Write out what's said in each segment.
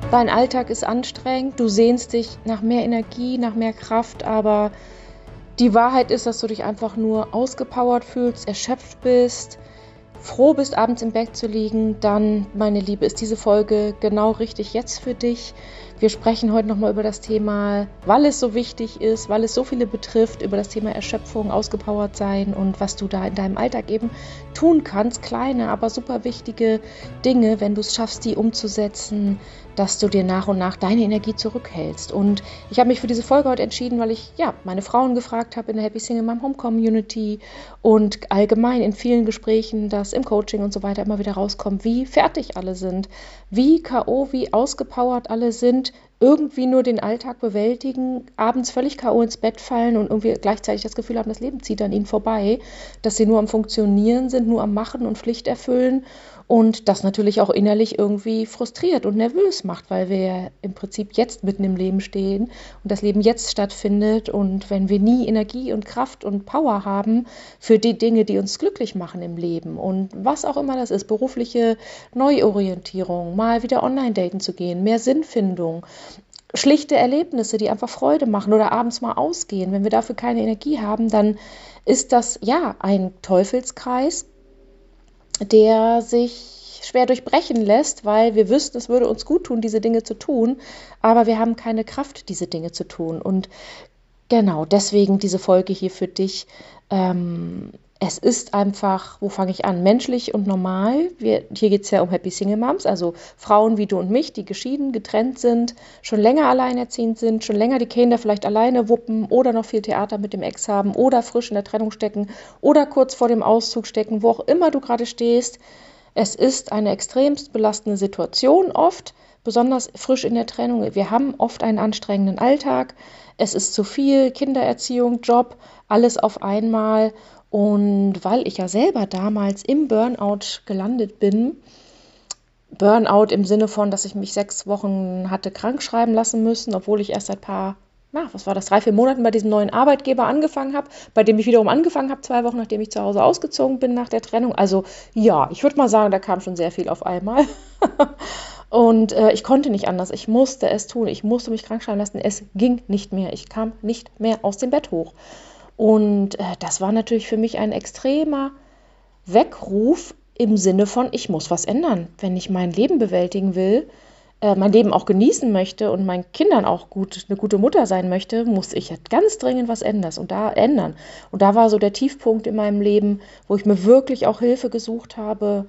Dein Alltag ist anstrengend, du sehnst dich nach mehr Energie, nach mehr Kraft, aber die Wahrheit ist, dass du dich einfach nur ausgepowert fühlst, erschöpft bist, froh bist, abends im Bett zu liegen. Dann, meine Liebe, ist diese Folge genau richtig jetzt für dich. Wir sprechen heute nochmal über das Thema, weil es so wichtig ist, weil es so viele betrifft, über das Thema Erschöpfung, ausgepowert sein und was du da in deinem Alltag eben tun kannst. Kleine, aber super wichtige Dinge, wenn du es schaffst, die umzusetzen, dass du dir nach und nach deine Energie zurückhältst. Und ich habe mich für diese Folge heute entschieden, weil ich meine Frauen gefragt habe in der Happy Single Mom Home Community und allgemein in vielen Gesprächen, dass im Coaching und so weiter immer wieder rauskommt, wie fertig alle sind, wie K.O., wie ausgepowert alle sind, irgendwie nur den Alltag bewältigen, abends völlig K.O. ins Bett fallen und irgendwie gleichzeitig das Gefühl haben, das Leben zieht an ihnen vorbei, dass sie nur am Funktionieren sind, nur am Machen und Pflicht erfüllen und das natürlich auch innerlich irgendwie frustriert und nervös macht, weil wir ja im Prinzip jetzt mitten im Leben stehen und das Leben jetzt stattfindet und wenn wir nie Energie und Kraft und Power haben für die Dinge, die uns glücklich machen im Leben und was auch immer das ist, berufliche Neuorientierung, mal wieder online daten zu gehen, mehr Sinnfindung, schlichte Erlebnisse, die einfach Freude machen oder abends mal ausgehen. Wenn wir dafür keine Energie haben, dann ist das ein Teufelskreis, der sich schwer durchbrechen lässt, weil wir wüssten, es würde uns gut tun, diese Dinge zu tun, aber wir haben keine Kraft, diese Dinge zu tun. Und genau, deswegen diese Folge hier für dich. Es ist einfach, wo fange ich an? Menschlich und normal. Hier geht es ja um Happy Single Moms, also Frauen wie du und mich, die geschieden, getrennt sind, schon länger alleinerziehend sind, schon länger die Kinder vielleicht alleine wuppen oder noch viel Theater mit dem Ex haben oder frisch in der Trennung stecken oder kurz vor dem Auszug stecken, wo auch immer du gerade stehst. Es ist eine extremst belastende Situation oft, besonders frisch in der Trennung. Wir haben oft einen anstrengenden Alltag. Es ist zu viel, Kindererziehung, Job, alles auf einmal. Und weil ich ja selber damals im Burnout gelandet bin, Burnout im Sinne von, dass ich mich 6 Wochen hatte krank schreiben lassen müssen, obwohl ich erst seit 3-4 Monaten bei diesem neuen Arbeitgeber angefangen habe, bei dem ich wiederum angefangen habe, 2 Wochen, nachdem ich zu Hause ausgezogen bin nach der Trennung. Also ja, ich würde mal sagen, da kam schon sehr viel auf einmal. Und ich konnte nicht anders, ich musste es tun, ich musste mich krank schreiben lassen, es ging nicht mehr, ich kam nicht mehr aus dem Bett hoch. Und das war natürlich für mich ein extremer Weckruf im Sinne von, ich muss was ändern. Wenn ich mein Leben bewältigen will, mein Leben auch genießen möchte und meinen Kindern auch eine gute Mutter sein möchte, muss ich jetzt ganz dringend was ändern. Und da war so der Tiefpunkt in meinem Leben, wo ich mir wirklich auch Hilfe gesucht habe,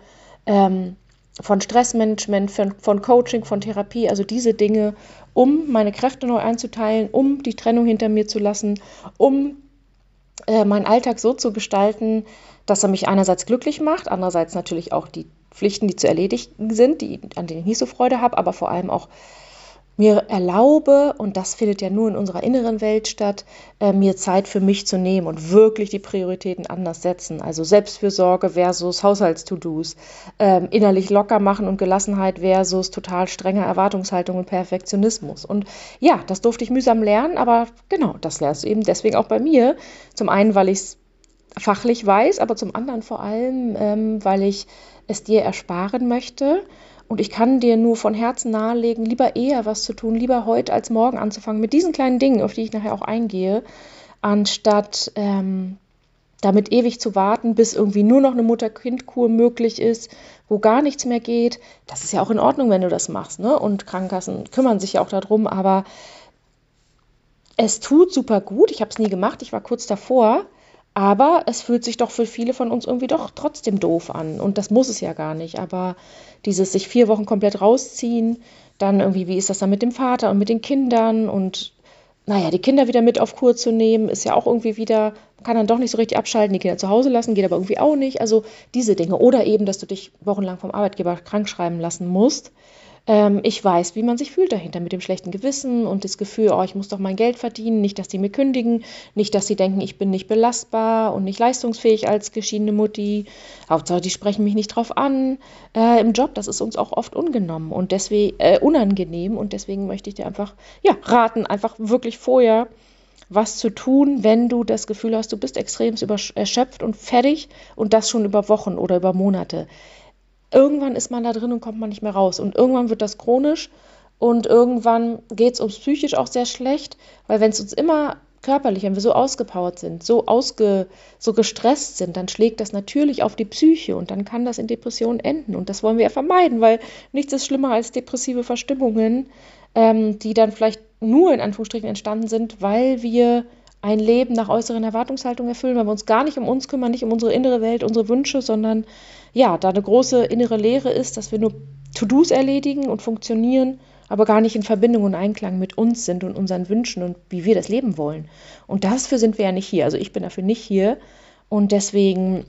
von Stressmanagement, von Coaching, von Therapie, also diese Dinge, um meine Kräfte neu einzuteilen, um die Trennung hinter mir zu lassen, um meinen Alltag so zu gestalten, dass er mich einerseits glücklich macht, andererseits natürlich auch die Pflichten, die zu erledigen sind, an denen ich nicht so Freude habe, aber vor allem auch mir erlaube, und das findet ja nur in unserer inneren Welt statt, mir Zeit für mich zu nehmen und wirklich die Prioritäten anders setzen. Also Selbstfürsorge versus Haushalts-To-Dos, innerlich locker machen und Gelassenheit versus total strenger Erwartungshaltung und Perfektionismus. Und ja, das durfte ich mühsam lernen, aber genau, das lernst du eben deswegen auch bei mir. Zum einen, weil ich es fachlich weiß, aber zum anderen vor allem, weil ich es dir ersparen möchte. Und ich kann dir nur von Herzen nahelegen, lieber eher was zu tun, lieber heute als morgen anzufangen mit diesen kleinen Dingen, auf die ich nachher auch eingehe, anstatt damit ewig zu warten, bis irgendwie nur noch eine Mutter-Kind-Kur möglich ist, wo gar nichts mehr geht. Das ist ja auch in Ordnung, wenn du das machst, ne? Und Krankenkassen kümmern sich ja auch darum, aber es tut super gut. Ich habe es nie gemacht, ich war kurz davor. Aber es fühlt sich doch für viele von uns irgendwie doch trotzdem doof an. Und das muss es ja gar nicht. Aber dieses sich 4 Wochen komplett rausziehen, dann irgendwie, wie ist das dann mit dem Vater und mit den Kindern? Und die Kinder wieder mit auf Kur zu nehmen, ist ja auch irgendwie wieder, man kann dann doch nicht so richtig abschalten, die Kinder zu Hause lassen, geht aber irgendwie auch nicht. Also diese Dinge. Oder eben, dass du dich wochenlang vom Arbeitgeber krank schreiben lassen musst. Ich weiß, wie man sich fühlt dahinter, mit dem schlechten Gewissen und das Gefühl, ich muss doch mein Geld verdienen, nicht, dass die mir kündigen, nicht, dass sie denken, ich bin nicht belastbar und nicht leistungsfähig als geschiedene Mutti. Hauptsache, die sprechen mich nicht drauf an. Im Job, das ist uns auch oft unangenehm und deswegen möchte ich dir einfach raten, einfach wirklich vorher was zu tun, wenn du das Gefühl hast, du bist extrem erschöpft und fertig und das schon über Wochen oder über Monate. Irgendwann ist man da drin und kommt man nicht mehr raus. Und irgendwann wird das chronisch Und irgendwann geht es uns psychisch auch sehr schlecht, weil wenn es uns immer körperlich, wenn wir so ausgepowert sind, so gestresst sind, dann schlägt das natürlich auf die Psyche und dann kann das in Depressionen enden. Und das wollen wir ja vermeiden, weil nichts ist schlimmer als depressive Verstimmungen, die dann vielleicht nur in Anführungsstrichen entstanden sind, weil wir ein Leben nach äußeren Erwartungshaltungen erfüllen, weil wir uns gar nicht um uns kümmern, nicht um unsere innere Welt, unsere Wünsche, sondern ja, da eine große innere Leere ist, dass wir nur To-Dos erledigen und funktionieren, aber gar nicht in Verbindung und Einklang mit uns sind und unseren Wünschen und wie wir das leben wollen. Und dafür sind wir ja nicht hier. Also ich bin dafür nicht hier. Und deswegen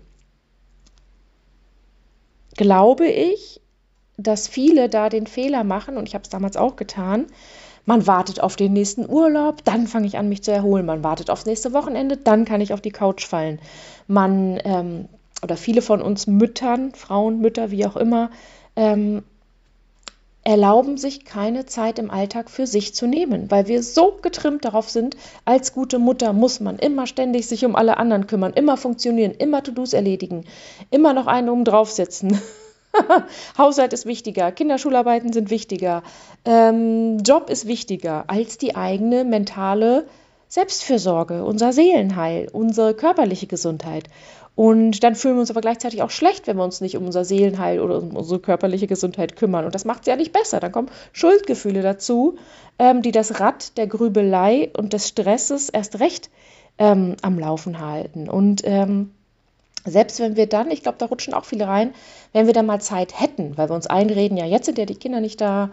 glaube ich, dass viele da den Fehler machen, und ich habe es damals auch getan, man wartet auf den nächsten Urlaub, dann fange ich an, mich zu erholen. Man wartet aufs nächste Wochenende, dann kann ich auf die Couch fallen. Oder viele von uns Müttern, Frauen, Mütter, wie auch immer, erlauben sich keine Zeit im Alltag für sich zu nehmen, weil wir so getrimmt darauf sind, als gute Mutter muss man immer ständig sich um alle anderen kümmern, immer funktionieren, immer To-Dos erledigen, immer noch einen oben draufsetzen. Haushalt ist wichtiger, Kinderschularbeiten sind wichtiger, Job ist wichtiger als die eigene mentale Selbstfürsorge, unser Seelenheil, unsere körperliche Gesundheit. Und dann fühlen wir uns aber gleichzeitig auch schlecht, wenn wir uns nicht um unser Seelenheil oder um unsere körperliche Gesundheit kümmern. Und das macht es ja nicht besser. Dann kommen Schuldgefühle dazu, die das Rad der Grübelei und des Stresses erst recht am Laufen halten. Und selbst wenn wir dann, ich glaube, da rutschen auch viele rein, wenn wir dann mal Zeit hätten, weil wir uns einreden, ja, jetzt sind ja die Kinder nicht da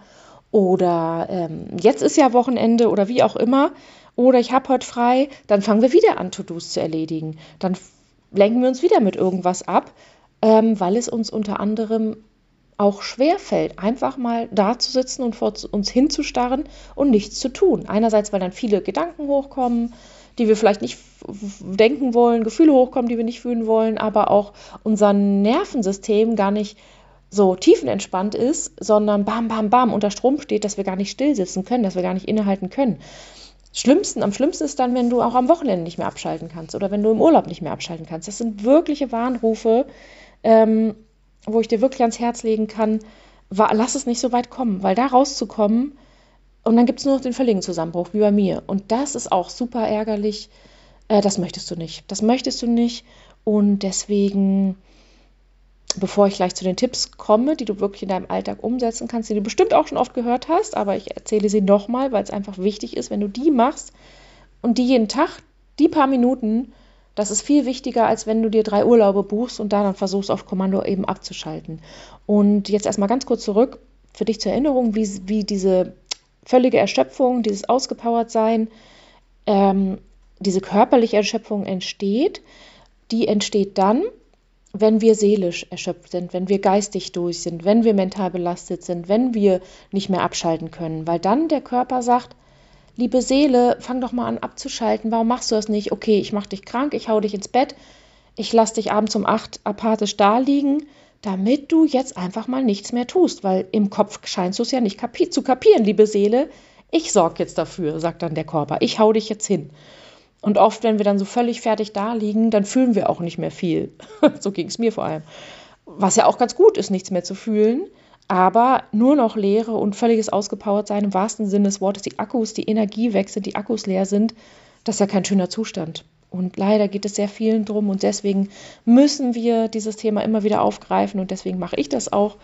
oder jetzt ist ja Wochenende oder wie auch immer oder ich habe heute frei, dann fangen wir wieder an, To-Dos zu erledigen. Dann lenken wir uns wieder mit irgendwas ab, weil es uns unter anderem auch schwerfällt, einfach mal da zu sitzen und vor uns hinzustarren und nichts zu tun. Einerseits, weil dann viele Gedanken hochkommen, die wir vielleicht nicht denken wollen, Gefühle hochkommen, die wir nicht fühlen wollen, aber auch unser Nervensystem gar nicht so tiefenentspannt ist, sondern bam, bam, bam unter Strom steht, dass wir gar nicht still sitzen können, dass wir gar nicht innehalten können. Am schlimmsten ist dann, wenn du auch am Wochenende nicht mehr abschalten kannst oder wenn du im Urlaub nicht mehr abschalten kannst. Das sind wirkliche Warnrufe, wo ich dir wirklich ans Herz legen kann, lass es nicht so weit kommen, weil da rauszukommen, und dann gibt es nur noch den völligen Zusammenbruch, wie bei mir. Und das ist auch super ärgerlich. Das möchtest du nicht. Das möchtest du nicht. Und deswegen, bevor ich gleich zu den Tipps komme, die du wirklich in deinem Alltag umsetzen kannst, die du bestimmt auch schon oft gehört hast, aber ich erzähle sie nochmal, weil es einfach wichtig ist, wenn du die machst und die jeden Tag, die paar Minuten, das ist viel wichtiger, als wenn du dir 3 Urlaube buchst und da dann versuchst, auf Kommando eben abzuschalten. Und jetzt erstmal ganz kurz zurück, für dich zur Erinnerung, wie diese völlige Erschöpfung, dieses Ausgepowertsein, diese körperliche Erschöpfung entsteht. Die entsteht dann, wenn wir seelisch erschöpft sind, wenn wir geistig durch sind, wenn wir mental belastet sind, wenn wir nicht mehr abschalten können. Weil dann der Körper sagt, liebe Seele, fang doch mal an abzuschalten. Warum machst du das nicht? Okay, ich mache dich krank, ich hau dich ins Bett, ich lasse dich abends um 8 apathisch da liegen, damit du jetzt einfach mal nichts mehr tust, weil im Kopf scheinst du es ja nicht zu kapieren, liebe Seele. Ich sorge jetzt dafür, sagt dann der Körper. Ich hau dich jetzt hin. Und oft, wenn wir dann so völlig fertig da liegen, dann fühlen wir auch nicht mehr viel. So ging es mir vor allem. Was ja auch ganz gut ist, nichts mehr zu fühlen, aber nur noch Leere und völliges Ausgepowertsein im wahrsten Sinne des Wortes, die Akkus, die Energie weg sind, die Akkus leer sind, das ist ja kein schöner Zustand. Und leider geht es sehr vielen drum und deswegen müssen wir dieses Thema immer wieder aufgreifen und deswegen mache ich das auch,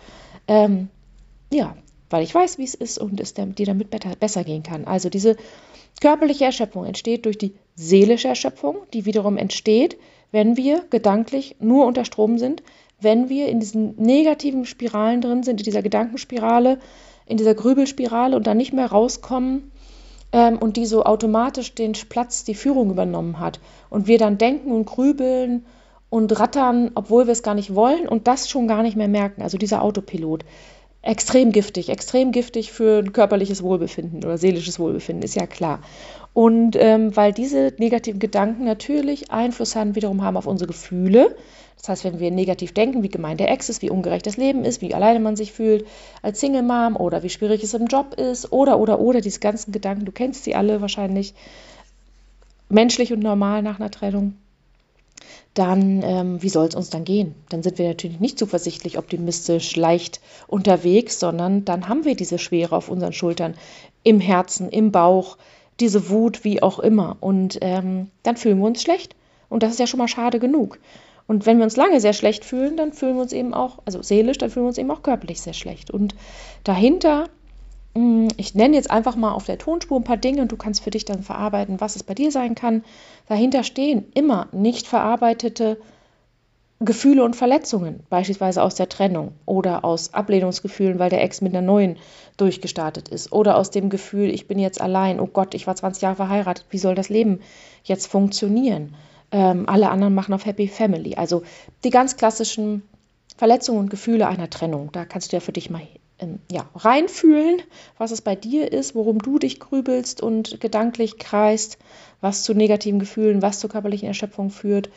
weil ich weiß, wie es ist und es dir damit besser gehen kann. Also diese körperliche Erschöpfung entsteht durch die seelische Erschöpfung, die wiederum entsteht, wenn wir gedanklich nur unter Strom sind, wenn wir in diesen negativen Spiralen drin sind, in dieser Gedankenspirale, in dieser Grübelspirale und dann nicht mehr rauskommen, und die so automatisch den Platz, die Führung übernommen hat. Und wir dann denken und grübeln und rattern, obwohl wir es gar nicht wollen und das schon gar nicht mehr merken. Also dieser Autopilot. Extrem giftig für ein körperliches Wohlbefinden oder seelisches Wohlbefinden, ist ja klar. Und weil diese negativen Gedanken natürlich Einfluss wiederum haben auf unsere Gefühle. Das heißt, wenn wir negativ denken, wie gemein der Ex ist, wie ungerecht das Leben ist, wie alleine man sich fühlt als Single-Mom oder wie schwierig es im Job ist oder, diese ganzen Gedanken, du kennst sie alle wahrscheinlich, menschlich und normal nach einer Trennung, dann wie soll es uns dann gehen? Dann sind wir natürlich nicht zuversichtlich, optimistisch, leicht unterwegs, sondern dann haben wir diese Schwere auf unseren Schultern, im Herzen, im Bauch, diese Wut, wie auch immer. Und dann fühlen wir uns schlecht. Und das ist ja schon mal schade genug. Und wenn wir uns lange sehr schlecht fühlen, dann fühlen wir uns eben auch, also seelisch, dann fühlen wir uns eben auch körperlich sehr schlecht. Und dahinter, ich nenne jetzt einfach mal auf der Tonspur ein paar Dinge und du kannst für dich dann verarbeiten, was es bei dir sein kann. Dahinter stehen immer nicht verarbeitete Gefühle und Verletzungen, beispielsweise aus der Trennung oder aus Ablehnungsgefühlen, weil der Ex mit einer neuen durchgestartet ist oder aus dem Gefühl, ich bin jetzt allein, oh Gott, ich war 20 Jahre verheiratet, wie soll das Leben jetzt funktionieren? Alle anderen machen auf Happy Family. Also die ganz klassischen Verletzungen und Gefühle einer Trennung. Da kannst du ja für dich mal reinfühlen, was es bei dir ist, worum du dich grübelst und gedanklich kreist, was zu negativen Gefühlen, was zur körperlichen Erschöpfung führt.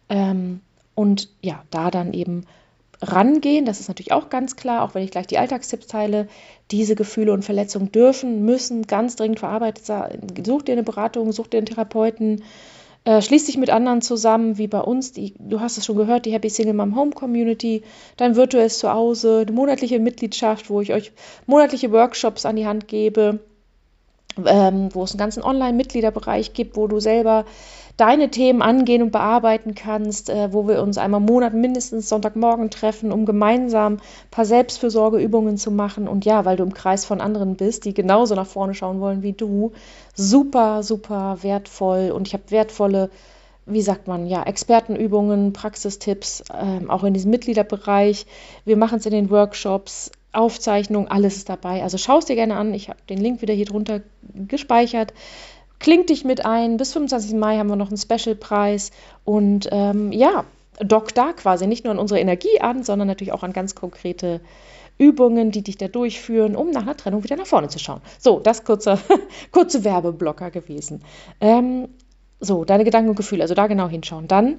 Und ja, da dann eben rangehen, das ist natürlich auch ganz klar, auch wenn ich gleich die Alltagstipps teile, diese Gefühle und Verletzungen dürfen, müssen ganz dringend verarbeitet sein. Such dir eine Beratung, such dir einen Therapeuten, schließ dich mit anderen zusammen, wie bei uns, du hast es schon gehört, die Happy Single Mom Home Community, dann virtuelles Zuhause, eine monatliche Mitgliedschaft, wo ich euch monatliche Workshops an die Hand gebe, wo es einen ganzen Online-Mitgliederbereich gibt, wo du selber deine Themen angehen und bearbeiten kannst, wo wir uns einmal im Monat mindestens Sonntagmorgen treffen, um gemeinsam ein paar Selbstfürsorgeübungen zu machen. Und ja, weil du im Kreis von anderen bist, die genauso nach vorne schauen wollen wie du, super, super wertvoll. Und ich habe wertvolle, wie sagt man, ja, Expertenübungen, Praxistipps, auch in diesem Mitgliederbereich. Wir machen es in den Workshops, Aufzeichnung, alles ist dabei. Also schau es dir gerne an. Ich habe den Link wieder hier drunter gespeichert. Kling dich mit ein. Bis 25. Mai haben wir noch einen Special-Preis. Und dock da quasi nicht nur an unsere Energie an, sondern natürlich auch an ganz konkrete Übungen, die dich da durchführen, um nach einer Trennung wieder nach vorne zu schauen. So, das kurze Werbeblocker gewesen. Deine Gedanken und Gefühle, also da genau hinschauen. Dann,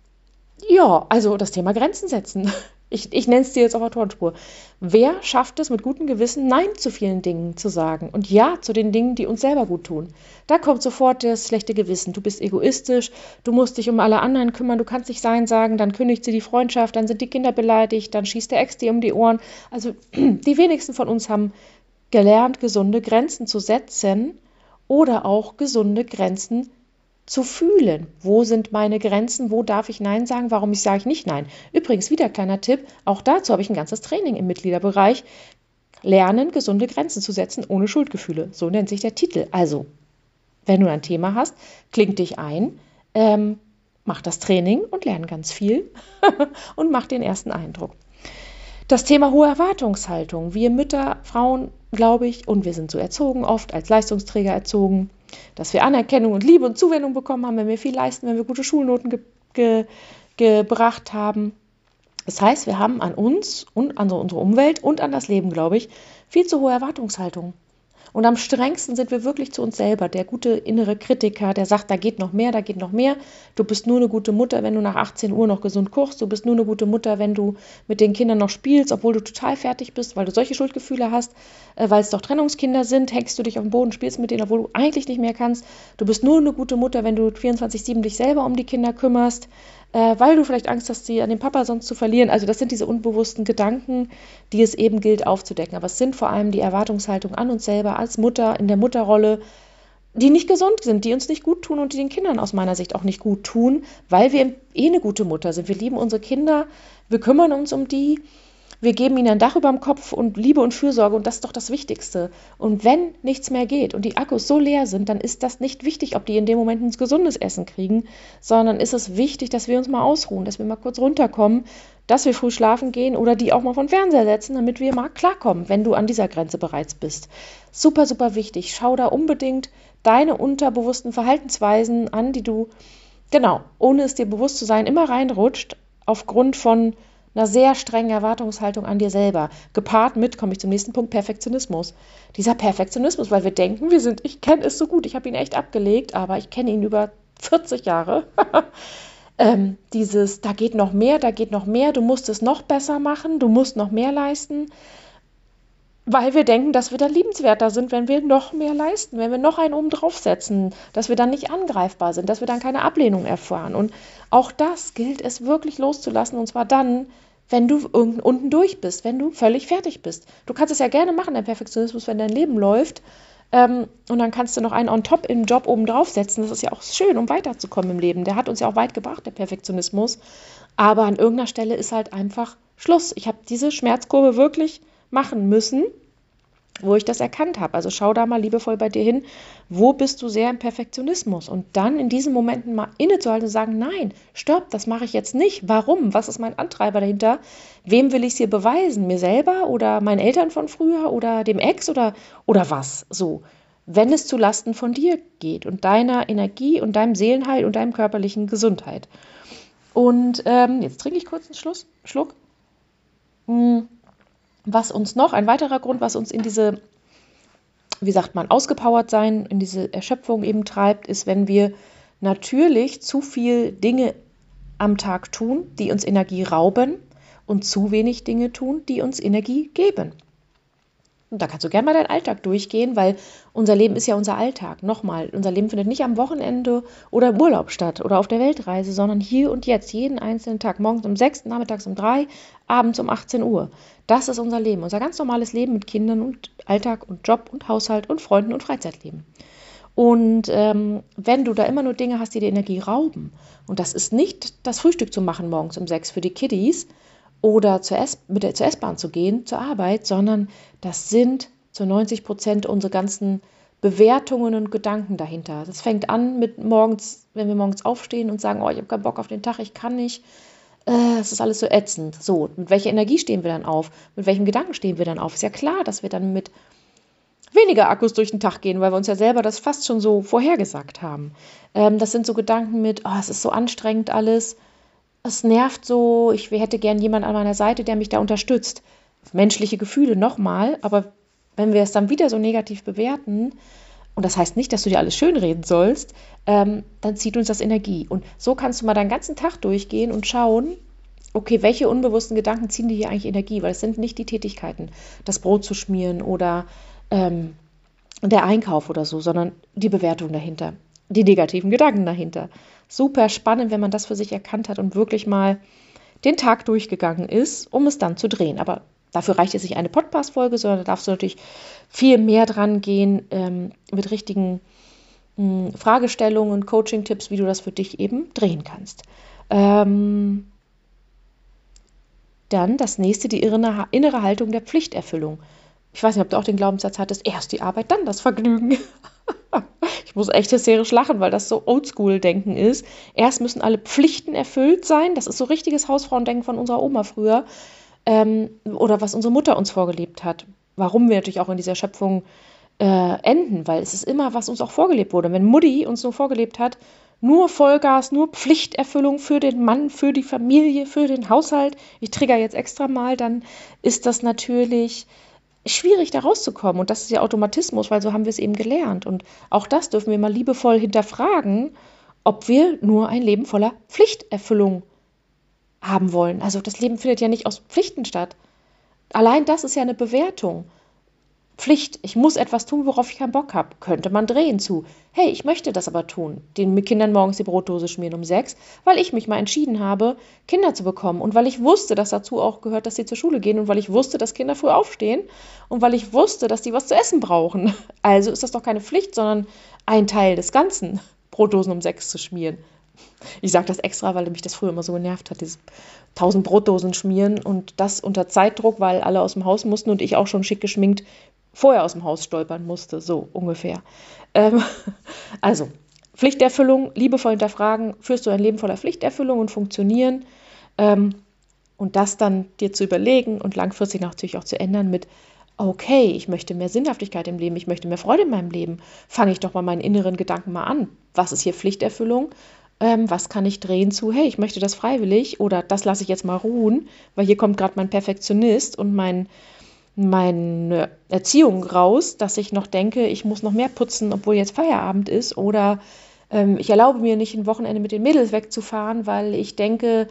also das Thema Grenzen setzen. Ich nenne es dir jetzt auf der Tonspur. Wer schafft es mit gutem Gewissen, Nein zu vielen Dingen zu sagen und Ja zu den Dingen, die uns selber gut tun? Da kommt sofort das schlechte Gewissen. Du bist egoistisch, du musst dich um alle anderen kümmern, du kannst nicht Nein sagen, dann kündigt sie die Freundschaft, dann sind die Kinder beleidigt, dann schießt der Ex dir um die Ohren. Also die wenigsten von uns haben gelernt, gesunde Grenzen zu setzen oder auch gesunde Grenzen zu fühlen. Wo sind meine Grenzen? Wo darf ich Nein sagen? Warum sage ich nicht Nein? Übrigens, wieder kleiner Tipp, auch dazu habe ich ein ganzes Training im Mitgliederbereich. Lernen, gesunde Grenzen zu setzen, ohne Schuldgefühle. So nennt sich der Titel. Also, wenn du ein Thema hast, kling dich ein, mach das Training und lerne ganz viel und mach den ersten Eindruck. Das Thema hohe Erwartungshaltung. Wir Mütter, Frauen, glaube ich, und wir sind so erzogen, oft als Leistungsträger erzogen, dass wir Anerkennung und Liebe und Zuwendung bekommen haben, wenn wir viel leisten, wenn wir gute Schulnoten gebracht haben. Das heißt, wir haben an uns und an unsere Umwelt und an das Leben, glaube ich, viel zu hohe Erwartungshaltung. Und am strengsten sind wir wirklich zu uns selber. Der gute innere Kritiker, der sagt, da geht noch mehr, da geht noch mehr. Du bist nur eine gute Mutter, wenn du nach 18 Uhr noch gesund kochst. Du bist nur eine gute Mutter, wenn du mit den Kindern noch spielst, obwohl du total fertig bist, weil du solche Schuldgefühle hast, weil es doch Trennungskinder sind, hängst du dich auf den Boden, spielst mit denen, obwohl du eigentlich nicht mehr kannst. Du bist nur eine gute Mutter, wenn du 24/7 dich selber um die Kinder kümmerst, weil du vielleicht Angst hast, sie an den Papa sonst zu verlieren. Also das sind diese unbewussten Gedanken, die es eben gilt aufzudecken. Aber es sind vor allem die Erwartungshaltung an uns selber als Mutter, in der Mutterrolle, die nicht gesund sind, die uns nicht gut tun und die den Kindern aus meiner Sicht auch nicht gut tun, weil wir eine gute Mutter sind. Wir lieben unsere Kinder, wir kümmern uns um die, wir geben ihnen ein Dach über dem Kopf und Liebe und Fürsorge und das ist doch das Wichtigste. Und wenn nichts mehr geht und die Akkus so leer sind, dann ist das nicht wichtig, ob die in dem Moment ein gesundes Essen kriegen, sondern ist es wichtig, dass wir uns mal ausruhen, dass wir mal kurz runterkommen, dass wir früh schlafen gehen oder die auch mal von Fernseher setzen, damit wir mal klarkommen, wenn du an dieser Grenze bereits bist. Super, super wichtig. Schau da unbedingt deine unterbewussten Verhaltensweisen an, die du, ohne es dir bewusst zu sein, immer reinrutscht, aufgrund von einer sehr strengen Erwartungshaltung an dir selber, gepaart mit, komme ich zum nächsten Punkt, Perfektionismus. Dieser Perfektionismus, weil wir denken, ich kenne es so gut, ich habe ihn echt abgelegt, aber ich kenne ihn über 40 Jahre. Da geht noch mehr, du musst es noch besser machen, du musst noch mehr leisten. weil wir denken, dass wir dann liebenswerter sind, wenn wir noch mehr leisten, wenn wir noch einen oben draufsetzen, dass wir dann nicht angreifbar sind, dass wir dann keine Ablehnung erfahren. Und auch das gilt es wirklich loszulassen, und zwar dann, wenn du unten durch bist, wenn du völlig fertig bist. Du kannst es ja gerne machen, der Perfektionismus, wenn dein Leben läuft, und dann kannst du noch einen on top im Job oben draufsetzen. Das ist ja auch schön, um weiterzukommen im Leben. Der hat uns ja auch weit gebracht, der Perfektionismus. Aber an irgendeiner Stelle ist halt einfach Schluss. Ich habe diese Schmerzkurve wirklich machen müssen, wo ich das erkannt habe. Also schau da mal liebevoll bei dir hin, wo bist du sehr im Perfektionismus? Und dann in diesen Momenten mal innezuhalten und sagen, nein, stopp, das mache ich jetzt nicht. Warum? Was ist mein Antreiber dahinter? Wem will ich es hier beweisen? Mir selber oder meinen Eltern von früher oder dem Ex oder was? So, wenn es zu Lasten von dir geht und deiner Energie und deinem Seelenheil und deinem körperlichen Gesundheit. Und jetzt trinke ich kurz einen Schluck. Was uns noch, ein weiterer Grund, was uns in diese, wie sagt man, ausgepowert sein, in diese Erschöpfung eben treibt, ist, wenn wir natürlich zu viel Dinge am Tag tun, die uns Energie rauben und zu wenig Dinge tun, die uns Energie geben. Und da kannst du gerne mal deinen Alltag durchgehen, weil unser Leben ist ja unser Alltag. Nochmal, unser Leben findet nicht am Wochenende oder im Urlaub statt oder auf der Weltreise, sondern hier und jetzt, jeden einzelnen Tag. Morgens um 6, nachmittags um 3, abends um 18 Uhr. Das ist unser Leben, unser ganz normales Leben mit Kindern und Alltag und Job und Haushalt und Freunden und Freizeitleben. Und wenn du da immer nur Dinge hast, die dir Energie rauben, und das ist nicht das Frühstück zu machen morgens um 6 für die Kiddies, oder zur S-Bahn zu gehen, zur Arbeit, sondern das sind zu 90% unsere ganzen Bewertungen und Gedanken dahinter. Das fängt an mit morgens, wenn wir morgens aufstehen und sagen, oh, ich habe keinen Bock auf den Tag, ich kann nicht, es ist alles so ätzend. So, mit welcher Energie stehen wir dann auf? Mit welchem Gedanken stehen wir dann auf? Ist ja klar, dass wir dann mit weniger Akkus durch den Tag gehen, weil wir uns ja selber das fast schon so vorhergesagt haben. Das sind so Gedanken mit, oh, es ist so anstrengend alles, es nervt so, ich hätte gern jemanden an meiner Seite, der mich da unterstützt. Menschliche Gefühle nochmal, aber wenn wir es dann wieder so negativ bewerten, und das heißt nicht, dass du dir alles schönreden sollst, dann zieht uns das Energie. Und so kannst du mal deinen ganzen Tag durchgehen und schauen, okay, welche unbewussten Gedanken ziehen dir hier eigentlich Energie, weil es sind nicht die Tätigkeiten, das Brot zu schmieren oder der Einkauf oder so, sondern die Bewertung dahinter, die negativen Gedanken dahinter. Super spannend, wenn man das für sich erkannt hat und wirklich mal den Tag durchgegangen ist, um es dann zu drehen. Aber dafür reicht jetzt nicht eine Podcast-Folge, sondern da darfst du natürlich viel mehr dran gehen mit richtigen Fragestellungen und Coaching-Tipps, wie du das für dich eben drehen kannst. Dann das nächste, die innere Haltung der Pflichterfüllung. Ich weiß nicht, ob du auch den Glaubenssatz hattest, erst die Arbeit, dann das Vergnügen. Ich muss echt hysterisch lachen, weil das so Oldschool-Denken ist. Erst müssen alle Pflichten erfüllt sein. Das ist so richtiges Hausfrauendenken von unserer Oma früher. Oder was unsere Mutter uns vorgelebt hat. Warum wir natürlich auch in dieser Schöpfung enden, weil es ist immer, was uns auch vorgelebt wurde. Wenn Mutti uns nur vorgelebt hat, nur Vollgas, nur Pflichterfüllung für den Mann, für die Familie, für den Haushalt, ich trigger jetzt extra mal, dann ist das natürlich schwierig, da rauszukommen. Und das ist ja Automatismus, weil so haben wir es eben gelernt. Und auch das dürfen wir mal liebevoll hinterfragen, ob wir nur ein Leben voller Pflichterfüllung haben wollen. Also das Leben findet ja nicht aus Pflichten statt. Allein das ist ja eine Bewertung. Pflicht, ich muss etwas tun, worauf ich keinen Bock habe. Könnte man drehen zu. Hey, ich möchte das aber tun. Den mit Kindern morgens die Brotdose schmieren um 6, weil ich mich mal entschieden habe, Kinder zu bekommen. Und weil ich wusste, dass dazu auch gehört, dass sie zur Schule gehen. Und weil ich wusste, dass Kinder früh aufstehen. Und weil ich wusste, dass die was zu essen brauchen. Also ist das doch keine Pflicht, sondern ein Teil des Ganzen, Brotdosen um 6 zu schmieren. Ich sage das extra, weil mich das früher immer so genervt hat, dieses 1000 Brotdosen schmieren und das unter Zeitdruck, weil alle aus dem Haus mussten und ich auch schon schick geschminkt vorher aus dem Haus stolpern musste, so ungefähr. Also, Pflichterfüllung, liebevoll hinterfragen, führst du ein Leben voller Pflichterfüllung und Funktionieren und das dann dir zu überlegen und langfristig natürlich auch zu ändern mit, okay, ich möchte mehr Sinnhaftigkeit im Leben, ich möchte mehr Freude in meinem Leben, fange ich doch mal meinen inneren Gedanken mal an. Was ist hier Pflichterfüllung? Was kann ich drehen zu, hey, ich möchte das freiwillig oder das lasse ich jetzt mal ruhen, weil hier kommt gerade mein Perfektionist und meine Erziehung raus, dass ich noch denke, ich muss noch mehr putzen, obwohl jetzt Feierabend ist oder ich erlaube mir nicht ein Wochenende mit den Mädels wegzufahren, weil ich denke,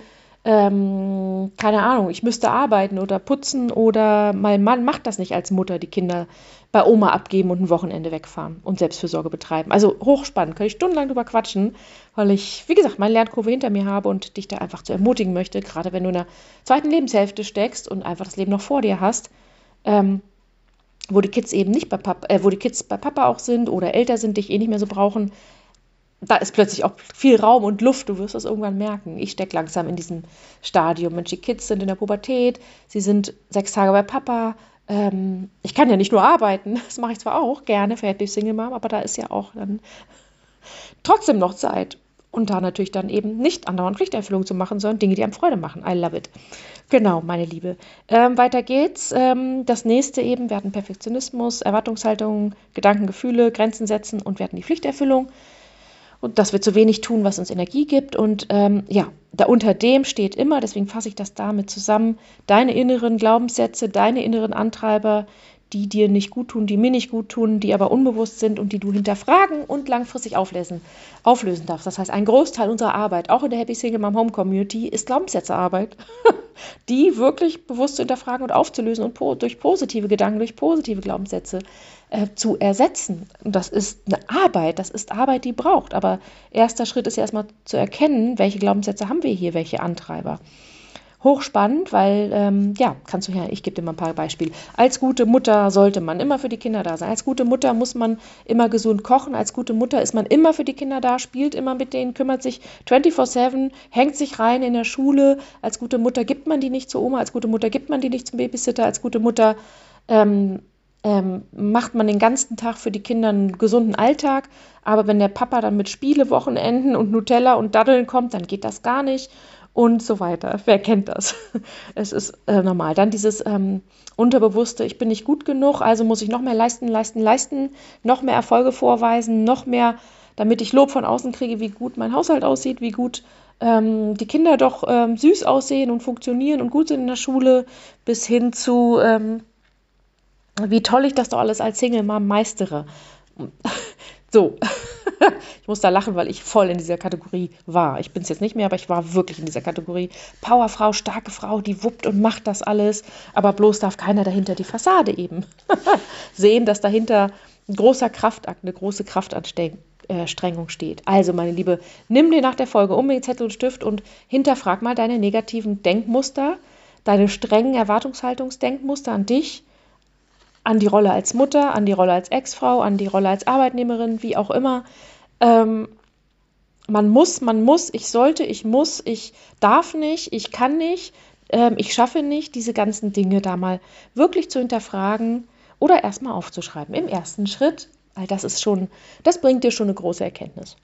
keine Ahnung, ich müsste arbeiten oder putzen oder mein Mann macht das nicht als Mutter, die Kinder bei Oma abgeben und ein Wochenende wegfahren und Selbstfürsorge betreiben. Also hochspannend, kann ich stundenlang drüber quatschen, weil ich, wie gesagt, meine Lernkurve hinter mir habe und dich da einfach zu ermutigen möchte, gerade wenn du in der zweiten Lebenshälfte steckst und einfach das Leben noch vor dir hast, ähm, wo die Kids eben nicht bei Papa, wo die Kids bei Papa auch sind oder älter sind, dich eh nicht mehr so brauchen, da ist plötzlich auch viel Raum und Luft. Du wirst das irgendwann merken. Ich stecke langsam in diesem Stadium. Mensch, die Kids sind in der Pubertät, sie sind 6 Tage bei Papa. Ich kann ja nicht nur arbeiten, das mache ich zwar auch gerne für Happy Single Mom, aber da ist ja auch dann trotzdem noch Zeit. Und da natürlich dann eben nicht andauernd Pflichterfüllung zu machen, sondern Dinge, die einem Freude machen. I love it. Genau, meine Liebe. Weiter geht's. Das nächste eben, wir hatten Perfektionismus, Erwartungshaltung, Gedanken, Gefühle, Grenzen setzen und wir hatten die Pflichterfüllung. Und dass wir zu wenig tun, was uns Energie gibt. Und ja, da unter dem steht immer, deswegen fasse ich das damit zusammen, deine inneren Glaubenssätze, deine inneren Antreiber, die dir nicht gut tun, die mir nicht gut tun, die aber unbewusst sind und die du hinterfragen und langfristig auflösen darfst. Das heißt, ein Großteil unserer Arbeit, auch in der Happy Single Mom Home Community, ist Glaubenssätzearbeit, die wirklich bewusst zu hinterfragen und aufzulösen und durch positive Gedanken, durch positive Glaubenssätze zu ersetzen. Und das ist eine Arbeit, das ist Arbeit, die braucht. Aber erster Schritt ist ja erstmal zu erkennen, welche Glaubenssätze haben wir hier, welche Antreiber. Hochspannend, weil, ja, kannst du ja, ich gebe dir mal ein paar Beispiele. Als gute Mutter sollte man immer für die Kinder da sein. Als gute Mutter muss man immer gesund kochen. Als gute Mutter ist man immer für die Kinder da, spielt immer mit denen, kümmert sich 24/7, hängt sich rein in der Schule. Als gute Mutter gibt man die nicht zur Oma, als gute Mutter gibt man die nicht zum Babysitter, als gute Mutter macht man den ganzen Tag für die Kinder einen gesunden Alltag. Aber wenn der Papa dann mit Spielewochenenden und Nutella und Daddeln kommt, dann geht das gar nicht. Und so weiter. Wer kennt das? Es ist normal. Dann dieses unterbewusste, ich bin nicht gut genug, also muss ich noch mehr leisten, noch mehr Erfolge vorweisen, noch mehr, damit ich Lob von außen kriege, wie gut mein Haushalt aussieht, wie gut die Kinder doch süß aussehen und funktionieren und gut sind in der Schule, bis hin zu, wie toll ich das doch alles als Single Mom meistere. So, ich muss da lachen, weil ich voll in dieser Kategorie war. Ich bin es jetzt nicht mehr, aber ich war wirklich in dieser Kategorie. Powerfrau, starke Frau, die wuppt und macht das alles. Aber bloß darf keiner dahinter die Fassade eben sehen, dass dahinter ein großer Kraftakt, eine große Kraftanstrengung steht. Also, meine Liebe, nimm dir nach der Folge unbedingt Zettel und Stift und hinterfrag mal deine negativen Denkmuster, deine strengen Erwartungshaltungsdenkmuster an dich, an die Rolle als Mutter, an die Rolle als Ex-Frau, an die Rolle als Arbeitnehmerin, wie auch immer. Man muss, ich sollte, ich muss, ich darf nicht, ich kann nicht, ich schaffe nicht, diese ganzen Dinge da mal wirklich zu hinterfragen oder erstmal aufzuschreiben. Im ersten Schritt, weil das bringt dir schon eine große Erkenntnis.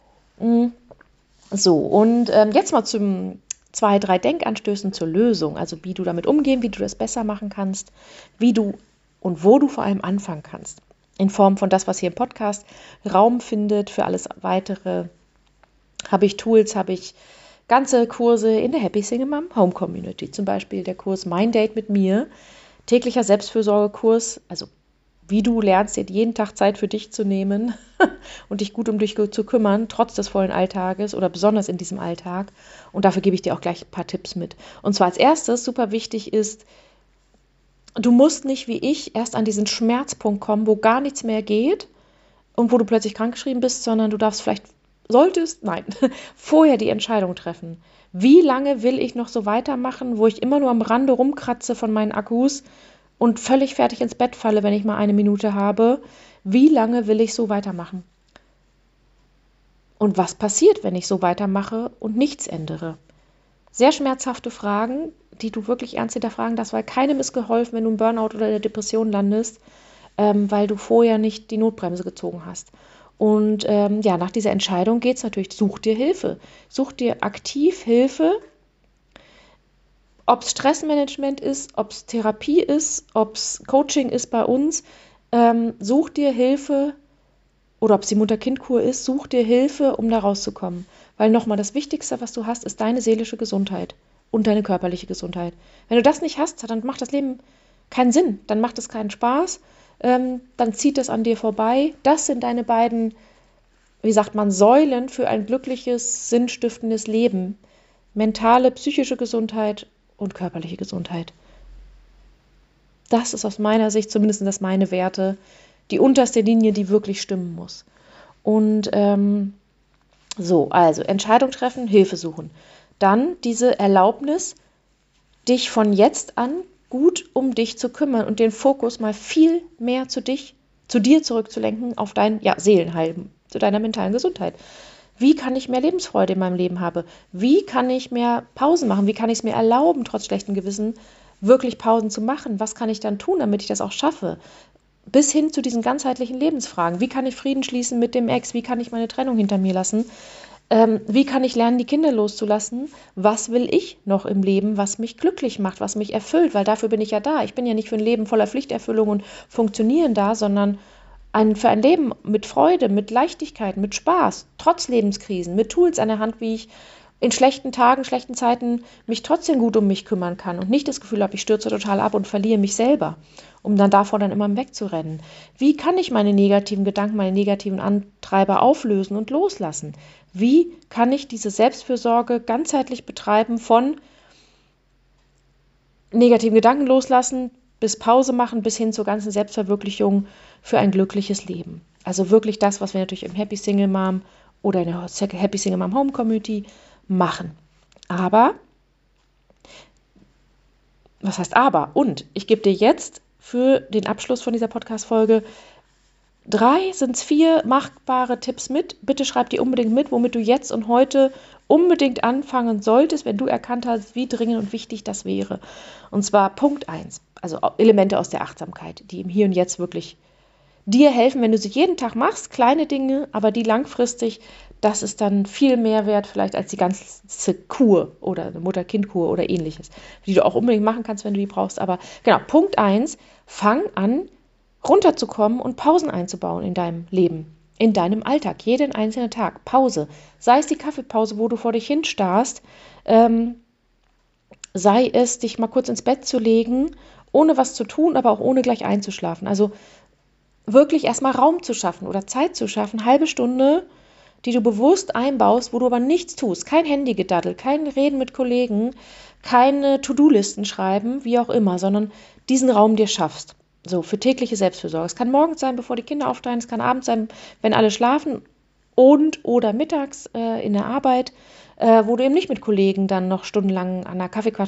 So, und jetzt mal zum 2, 3 Denkanstößen zur Lösung, also wie du damit umgehen, wie du das besser machen kannst, wie du und wo du vor allem anfangen kannst. In Form von das, was hier im Podcast Raum findet. Für alles Weitere habe ich Tools, habe ich ganze Kurse in der Happy Single Mom Home Community. Zum Beispiel der Kurs Mein Date mit mir, täglicher Selbstfürsorgekurs, also wie du lernst, dir jeden Tag Zeit für dich zu nehmen und dich gut um dich zu kümmern, trotz des vollen Alltages oder besonders in diesem Alltag. Und dafür gebe ich dir auch gleich ein paar Tipps mit. Und zwar als erstes, super wichtig ist, du musst nicht wie ich erst an diesen Schmerzpunkt kommen, wo gar nichts mehr geht und wo du plötzlich krankgeschrieben bist, sondern du solltest vorher die Entscheidung treffen. Wie lange will ich noch so weitermachen, wo ich immer nur am Rande rumkratze von meinen Akkus und völlig fertig ins Bett falle, wenn ich mal 1 Minute habe? Wie lange will ich so weitermachen? Und was passiert, wenn ich so weitermache und nichts ändere? Sehr schmerzhafte Fragen, die du wirklich ernst hinterfragen darfst, weil keinem ist geholfen, wenn du im Burnout oder in der Depression landest, weil du vorher nicht die Notbremse gezogen hast. Und ja, nach dieser Entscheidung geht es natürlich, such dir Hilfe. Such dir aktiv Hilfe, ob es Stressmanagement ist, ob es Therapie ist, ob es Coaching ist bei uns. Such dir Hilfe, oder ob es die Mutter-Kind-Kur ist, such dir Hilfe, um da rauszukommen. Weil nochmal, das Wichtigste, was du hast, ist deine seelische Gesundheit und deine körperliche Gesundheit. Wenn du das nicht hast, dann macht das Leben keinen Sinn, dann macht es keinen Spaß, dann zieht es an dir vorbei. Das sind deine beiden, wie sagt man, Säulen für ein glückliches, sinnstiftendes Leben. mentale, psychische Gesundheit und körperliche Gesundheit. Das ist aus meiner Sicht, zumindest sind das meine Werte, die unterste Linie, die wirklich stimmen muss. Und also Entscheidung treffen, Hilfe suchen. Dann diese Erlaubnis, dich von jetzt an gut um dich zu kümmern und den Fokus mal viel mehr zu dir zurückzulenken, auf dein Seelenheil, zu deiner mentalen Gesundheit. Wie kann ich mehr Lebensfreude in meinem Leben haben? Wie kann ich mehr Pausen machen? Wie kann ich es mir erlauben, trotz schlechtem Gewissen wirklich Pausen zu machen? Was kann ich dann tun, damit ich das auch schaffe? Bis hin zu diesen ganzheitlichen Lebensfragen. Wie kann ich Frieden schließen mit dem Ex? Wie kann ich meine Trennung hinter mir lassen? Wie kann ich lernen, die Kinder loszulassen? Was will ich noch im Leben, was mich glücklich macht, was mich erfüllt? Weil dafür bin ich ja da. Ich bin ja nicht für ein Leben voller Pflichterfüllung und Funktionieren da, sondern für ein Leben mit Freude, mit Leichtigkeit, mit Spaß, trotz Lebenskrisen, mit Tools an der Hand, wie ich in schlechten Tagen, schlechten Zeiten mich trotzdem gut um mich kümmern kann und nicht das Gefühl habe, ich stürze total ab und verliere mich selber, um dann davor dann immer wegzurennen. Wie kann ich meine negativen Gedanken, meine negativen Antreiber auflösen und loslassen? Wie kann ich diese Selbstfürsorge ganzheitlich betreiben, von negativen Gedanken loslassen, bis Pause machen, bis hin zur ganzen Selbstverwirklichung für ein glückliches Leben? Also wirklich das, was wir natürlich im Happy Single Mom oder in der Happy Single Mom Home Community machen. Aber, was heißt aber? Und ich gebe dir jetzt für den Abschluss von dieser Podcast-Folge 4 machbare Tipps mit. Bitte schreib die unbedingt mit, womit du jetzt und heute unbedingt anfangen solltest, wenn du erkannt hast, wie dringend und wichtig das wäre. Und zwar Punkt 1, also Elemente aus der Achtsamkeit, die im Hier und Jetzt wirklich dir helfen, wenn du sie jeden Tag machst, kleine Dinge, aber die langfristig, das ist dann viel mehr wert vielleicht als die ganze Kur oder eine Mutter-Kind-Kur oder ähnliches, die du auch unbedingt machen kannst, wenn du die brauchst. Aber genau, Punkt 1, fang an, runterzukommen und Pausen einzubauen in deinem Leben, in deinem Alltag, jeden einzelnen Tag. Pause, sei es die Kaffeepause, wo du vor dich hin starrst, sei es, dich mal kurz ins Bett zu legen, ohne was zu tun, aber auch ohne gleich einzuschlafen. Also wirklich erstmal Raum zu schaffen oder Zeit zu schaffen, halbe Stunde, die du bewusst einbaust, wo du aber nichts tust. Kein Handygedaddel, kein Reden mit Kollegen, keine To-Do-Listen schreiben, wie auch immer, sondern diesen Raum dir schaffst. So, für tägliche Selbstfürsorge. Es kann morgens sein, bevor die Kinder aufstehen, es kann abends sein, wenn alle schlafen oder mittags in der Arbeit, wo du eben nicht mit Kollegen dann noch stundenlang an der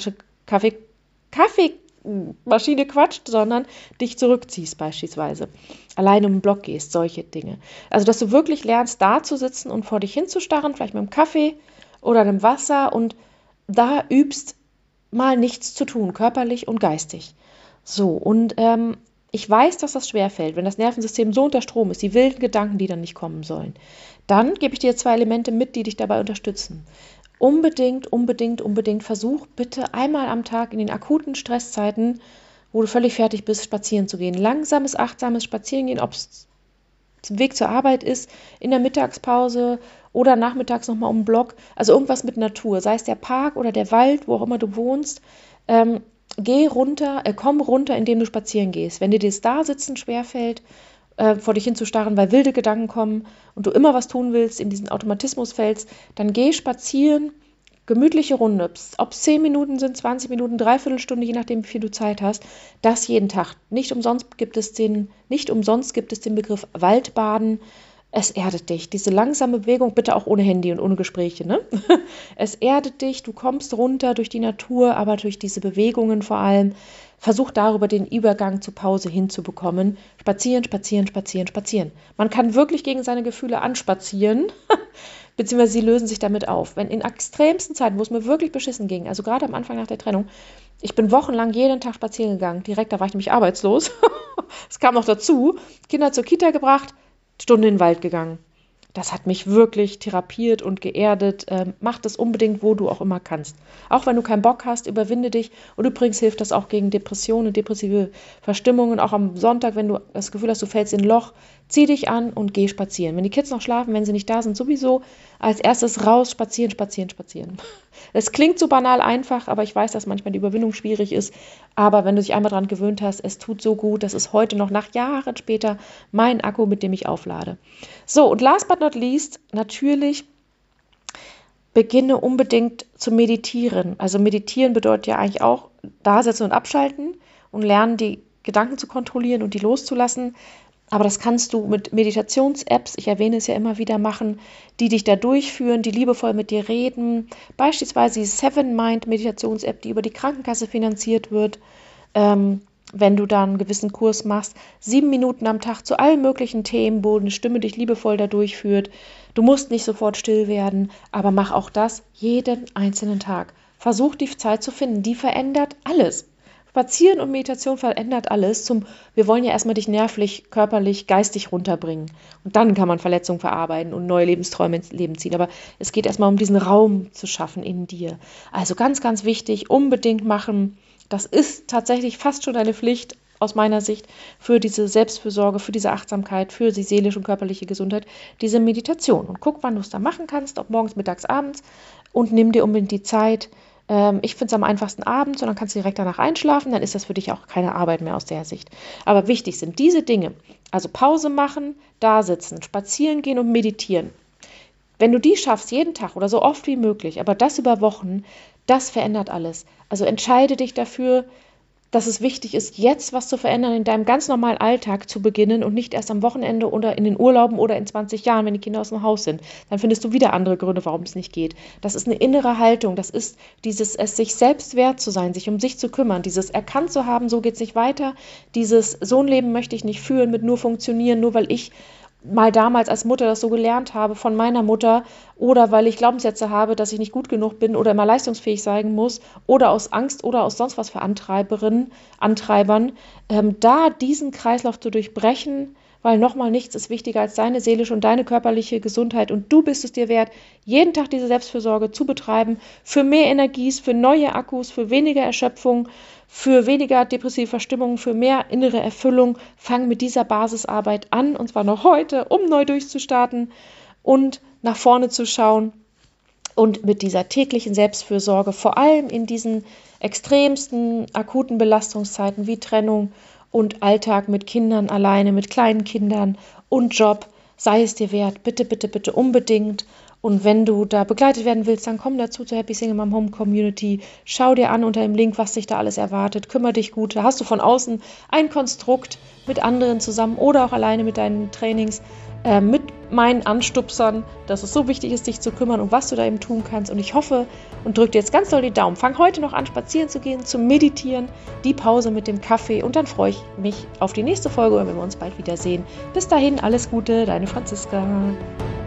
Kaffeemaschine quatscht, sondern dich zurückziehst beispielsweise. Alleine um den Block gehst, solche Dinge. Also, dass du wirklich lernst, da zu sitzen und vor dich hinzustarren, vielleicht mit einem Kaffee oder einem Wasser und da übst, mal nichts zu tun, körperlich und geistig. So, und ich weiß, dass das schwerfällt, wenn das Nervensystem so unter Strom ist, die wilden Gedanken, die dann nicht kommen sollen. Dann gebe ich dir 2 Elemente mit, die dich dabei unterstützen. Unbedingt versuch bitte einmal am Tag in den akuten Stresszeiten, wo du völlig fertig bist, spazieren zu gehen. Langsames, achtsames Spazierengehen, ob es zum Weg zur Arbeit ist, in der Mittagspause oder nachmittags nochmal um den Block. Also irgendwas mit Natur, sei es der Park oder der Wald, wo auch immer du wohnst. Komm runter, indem du spazieren gehst. Wenn dir das Dasitzen schwerfällt, vor dich hinzustarren, weil wilde Gedanken kommen und du immer was tun willst, in diesen Automatismus fällst, dann geh spazieren, gemütliche Runde, ob es 10 Minuten sind, 20 Minuten, dreiviertel Stunde, je nachdem, wie viel du Zeit hast, das jeden Tag. Nicht umsonst gibt es den Begriff Waldbaden. Es erdet dich. Diese langsame Bewegung, bitte auch ohne Handy und ohne Gespräche, ne? Es erdet dich, du kommst runter durch die Natur, aber durch diese Bewegungen vor allem. Versuch darüber den Übergang zur Pause hinzubekommen. Spazieren. Man kann wirklich gegen seine Gefühle anspazieren, beziehungsweise sie lösen sich damit auf. Wenn in extremsten Zeiten, wo es mir wirklich beschissen ging, also gerade am Anfang nach der Trennung, ich bin wochenlang jeden Tag spazieren gegangen, direkt, da war ich nämlich arbeitslos. Es kam noch dazu, Kinder zur Kita gebracht, Stunde in den Wald gegangen. Das hat mich wirklich therapiert und geerdet. Mach das unbedingt, wo du auch immer kannst. Auch wenn du keinen Bock hast, überwinde dich. Und übrigens hilft das auch gegen Depressionen und depressive Verstimmungen. Auch am Sonntag, wenn du das Gefühl hast, du fällst in ein Loch, zieh dich an und geh spazieren. Wenn die Kids noch schlafen, wenn sie nicht da sind, sowieso als erstes raus, spazieren. Es klingt so banal einfach, aber ich weiß, dass manchmal die Überwindung schwierig ist. Aber wenn du dich einmal daran gewöhnt hast, es tut so gut, das ist heute noch nach Jahren später mein Akku, mit dem ich auflade. So, und last but not least, natürlich beginne unbedingt zu meditieren. Also meditieren bedeutet ja eigentlich auch da sitzen und abschalten und lernen, die Gedanken zu kontrollieren und die loszulassen. Aber das kannst du mit Meditations-Apps, ich erwähne es ja immer wieder, machen, die dich da durchführen, die liebevoll mit dir reden. Beispielsweise die Seven Mind Meditations-App, die über die Krankenkasse finanziert wird. Wenn du da einen gewissen Kurs machst, 7 Minuten am Tag zu allen möglichen Themen, wo eine Stimme dich liebevoll da durchführt. Du musst nicht sofort still werden, aber mach auch das jeden einzelnen Tag. Versuch die Zeit zu finden, die verändert alles. Spazieren und Meditation verändert alles. Wir wollen ja erstmal dich nervlich, körperlich, geistig runterbringen. Und dann kann man Verletzungen verarbeiten und neue Lebensträume ins Leben ziehen. Aber es geht erstmal um diesen Raum zu schaffen in dir. Also ganz, ganz wichtig, unbedingt machen. Das ist tatsächlich fast schon eine Pflicht aus meiner Sicht für diese Selbstfürsorge, für diese Achtsamkeit, für die seelische und körperliche Gesundheit, diese Meditation. Und guck, wann du es da machen kannst, ob morgens, mittags, abends, und nimm dir unbedingt die Zeit. Ich finde es am einfachsten abends und dann kannst du direkt danach einschlafen, dann ist das für dich auch keine Arbeit mehr aus der Sicht. Aber wichtig sind diese Dinge, also Pause machen, da sitzen, spazieren gehen und meditieren. Wenn du die schaffst, jeden Tag oder so oft wie möglich, aber das über Wochen, das verändert alles. Also entscheide dich dafür, dass es wichtig ist, jetzt was zu verändern, in deinem ganz normalen Alltag zu beginnen und nicht erst am Wochenende oder in den Urlauben oder in 20 Jahren, wenn die Kinder aus dem Haus sind. Dann findest du wieder andere Gründe, warum es nicht geht. Das ist eine innere Haltung, das ist dieses, es sich selbst wert zu sein, sich um sich zu kümmern, dieses erkannt zu haben, so geht es nicht weiter, dieses so ein Leben möchte ich nicht führen mit nur funktionieren, nur weil ich mal damals als Mutter das so gelernt habe von meiner Mutter oder weil ich Glaubenssätze habe, dass ich nicht gut genug bin oder immer leistungsfähig sein muss oder aus Angst oder aus sonst was für Antreibern, da diesen Kreislauf zu durchbrechen, weil nochmal nichts ist wichtiger als deine seelische und deine körperliche Gesundheit und du bist es dir wert, jeden Tag diese Selbstfürsorge zu betreiben, für mehr Energies, für neue Akkus, für weniger Erschöpfung, für weniger depressive Verstimmung, für mehr innere Erfüllung. Fang mit dieser Basisarbeit an, und zwar noch heute, um neu durchzustarten und nach vorne zu schauen und mit dieser täglichen Selbstfürsorge, vor allem in diesen extremsten akuten Belastungszeiten wie Trennung und Alltag mit Kindern alleine, mit kleinen Kindern und Job, sei es dir wert, bitte, bitte, bitte unbedingt. Und wenn du da begleitet werden willst, dann komm dazu zur Happy Single Mom Home Community. Schau dir an unter dem Link, was dich da alles erwartet. Kümmere dich gut. Da hast du von außen ein Konstrukt mit anderen zusammen oder auch alleine mit deinen Trainings, mit meinen Anstupsern, dass es so wichtig ist, dich zu kümmern und was du da eben tun kannst. Und ich hoffe und drücke dir jetzt ganz doll die Daumen. Fang heute noch an, spazieren zu gehen, zu meditieren, die Pause mit dem Kaffee. Und dann freue ich mich auf die nächste Folge und wenn wir uns bald wiedersehen. Bis dahin, alles Gute, deine Franziska.